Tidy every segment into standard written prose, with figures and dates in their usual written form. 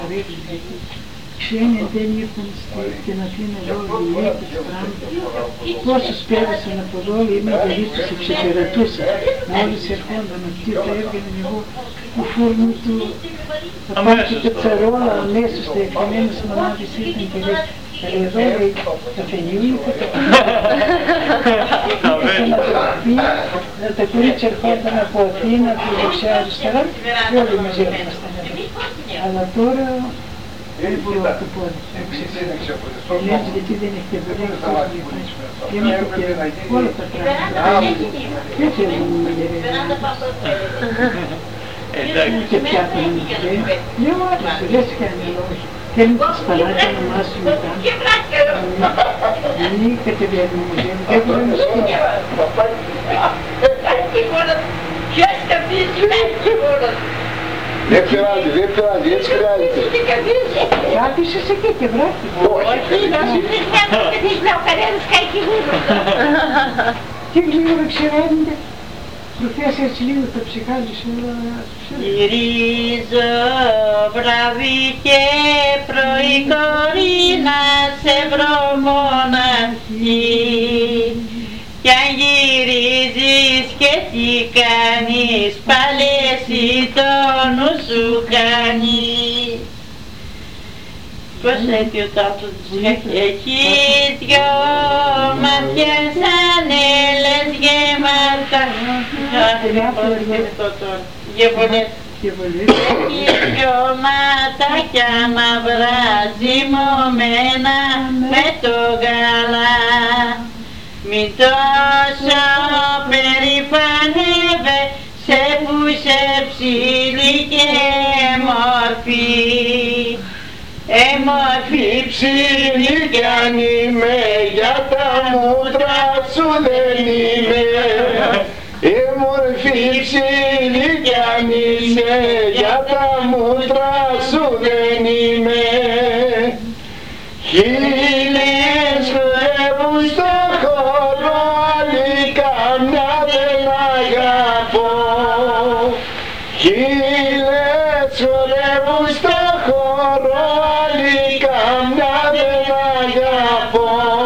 Ξένοι δεν ήρθαν στην Αθήνα εδώ, δουλειά και πράγματα. Πόσους πέρασαν από εδώ, είμαι παιδί τους εξυπηρετούσα. Μόλις ερχόνταν αυτοί, θα έβγαιναν εγώ του φούρνου του, θα πάρει και πετσαρόλα, αμέσως τα εκκομένες μανάδες ήρθαν και λέει, εδώ λέει, τα φαινιούλη θα τα πει. Τα κορίτσια ερχόνταν από Αθήνα, από τη δεξιά αριστερά, και όλοι μαζί ήμασταν εδώ. Αλλά τώρα δεν μπορώ να το πω, λες γιατί δεν έχετε δουλειά, είμαστε και όλα τα πράγματα, δεν θέλουν να μαγειρεύουν, και πιάτανε να φρέουν, δεν μου άρεσε, δεν σκάνε λόγω, θέλουν τα σπαλάκια να μάσουν μετά, μην κατεβαίνουν μου, δεν μπορώ να σκύψω. Δεν πειράζει, δεν πειράζει, έτσι χρειάζεται. Άκουσες εκεί και βράχει. Όχι, τι γλύωρα ξεραίνεται. Προχθές έτσι λίγο τα ψυχάζεις όλα. Γυρίζω βράδυ και πρωί κορίνα σε βρω μοναχή. Κι αν γυρίζεις και τι κάνεις, πάλι εσύ το νου σου κάνεις. Πώς έχει ο τάτος έχει δυο μάτια σαν έλες γεμάτα. Έχει δυο ματάκια μαυρά ζυμωμένα με το γάλα. Μην τόσο περηφανεύεσαι που είσαι ψηλή και μορφή. Μορφή ψηλή κι αν είμαι, για τα μούτρα σου δεν είμαι. Μορφή ψηλή κι αν είσαι, για τα μούτρα σου δεν είμαι. Χίλιες χορεύουν στο χώρο, άλλη καμιά δεν αγαπώ. Χίλιες χορεύουν στο χώρο, άλλη καμιά δεν αγαπώ.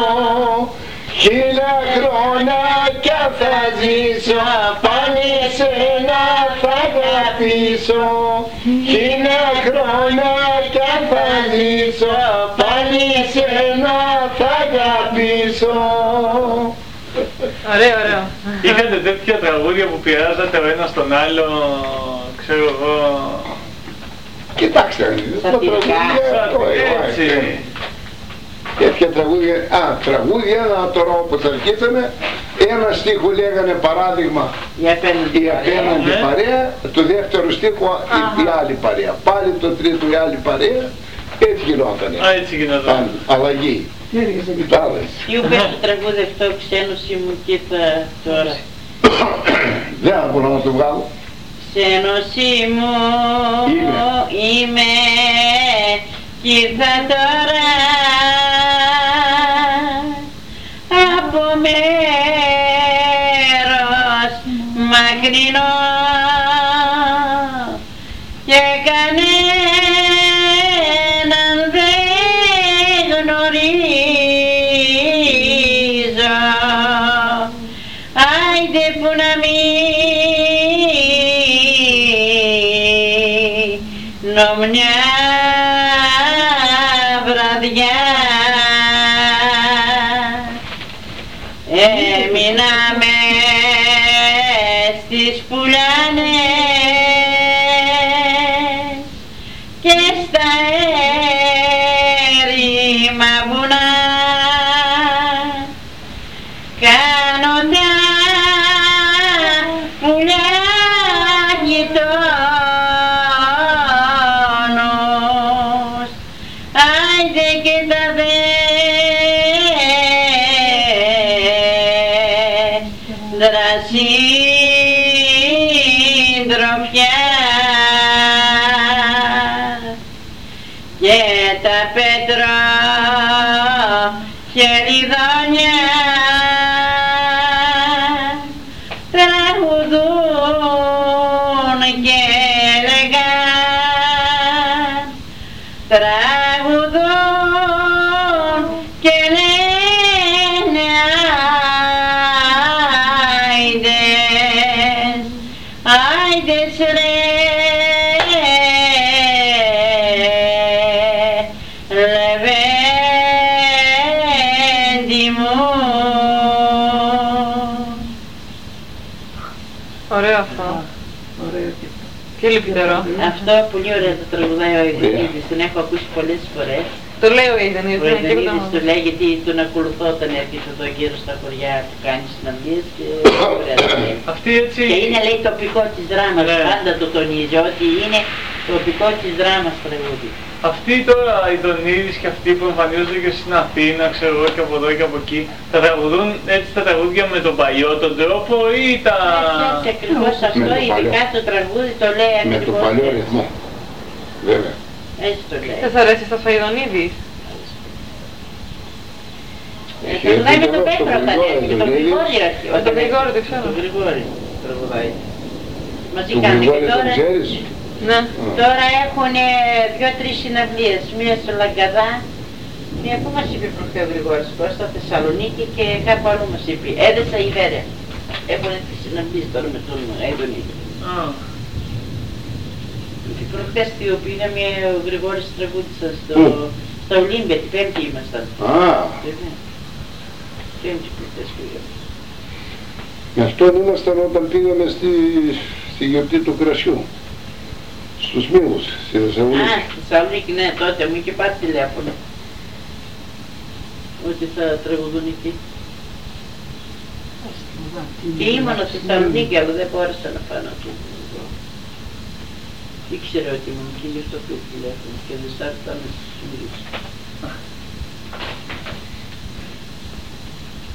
1000 χρονάκια θα ζήσω, πάλι σένα θα αγαπήσω. 1000 χρονάκια θα ζήσω, πάλι σένα θα αγαπήσω. Ωραίο, ωραίο. Είχατε τέτοια τραγούδια που πειράζατε ο ένας τον άλλο, ξέρω εγώ... Κοιτάξτε, τα τραγούδια, έτσι. τέτοια τραγούδια, τραγούδια, τώρα όπως αρχίσαμε, ένα στίχο λέγανε παράδειγμα η απέναντι παρέα, το δεύτερο στίχο η άλλη παρέα, πάλι το τρίτο η άλλη παρέα, έτσι γινότανε. Έτσι γινόταν. Αλλαγή. Τι πες το τραγούδι αυτό, ξένος ήμουν κοίτα τώρα. Δεν μπορώ να το βγάλω. Ξένος ήμουν είμαι κοίτα τώρα από μέρος μακρινό και κανέναν δεν γνωρίζω. Άιντε που να μείνω μια βραδιά, έμεινα μες στις πουλάνες και στα έρημα βουνά. Κάνω τα πουλιά γειτόνους, άιντε και τα δέντρα συντροφιά και τα πέτρα χεριδόνια τραγουδούν και λέγαν τραγουδούν και λένε άιντες, άιντες ρε λεβέντι μου. Ωραίο αυτό. Ωραίο και Και λυπηρό. Αυτό πολύ ωραία το τραγουδάει ο Ιδανίδης, τον έχω ακούσει πολλές φορές. Το λέει ο Ιδανίδης, Ο δεν είναι Ιδανίδης τίποτα το λέει γιατί τον ακολουθώ όταν έρχεται εδώ γύρω στα χωριά που κάνει συναντήσεις και ωραία το λέει. Αυτή έτσι... Και είναι λέει τοπικό της δράμας, Ναι. πάντα το τονίζει ότι είναι τοπικό της δράμας τραγούδι. Αυτοί τώρα οι Ιδονίδης και αυτοί που εμφανίζονται και στην Αθήνα, ξέρω εγώ και από εδώ και από εκεί, θα τραγουδούν έτσι τα τραγούδια με τον παλιό τον τρόπο ή τα... Έτσι ακριβώς Με αυτό, το ειδικά παλιό. το τραγούδι το λέει Με το ακριβώς παλιό έτσι. ρυθμό. Βέβαια. Έτσι το λέει. Δεν σ' αρέσει στα Φαϊδονίδης. Τραγουδάει με τον Εδώ στο Πέτρο όταν Γρηγόρη, έρχεται, το τον λέει. Γρηγόρη έρχεται. Με τον Γρηγόρη, το ξέρω. Τον Γρηγόρη τραγουδάει. Μαζί Του κάνουν και Γρηγόρη τον τώρα. ξέρεις? Ναι. Τώρα έχουν 2-3 συναυλίες, μία στο Λαγκαδά, μία που μας είπε προχθές ο Γρηγόρης Κώστα, Θεσσαλονίκη και κάπου αλλού μας είπε, Έδεσα ή Βέρεια. Έχουν τις συναυλίες τώρα με τον Αϊδονίδη. Και προχθές που πήγαμε ο Γρηγόρης τραγούδισα στα Ολύμπια, την Πέμπτη ήμασταν. Α, Πέμπτη προχθές πήγαμε. με αυτόν ήμασταν όταν πήγαμε στη γιορτή του κρασιού. Στους Μήλους, στη Α, Θεσσαλονίκη. στη Θεσσαλονίκη, ναι, τότε μου είχε πάρει τηλέφωνο. Ότι θα τραγουδούν εκεί. Και ήμουν στη Θεσσαλονίκη, αλλά δεν μπόρεσα να πάω εκεί. Ήξερε ότι ήμουν εκεί, γι' αυτό πήρε τηλέφωνο και δεν στάρτα να στους μιλήσω.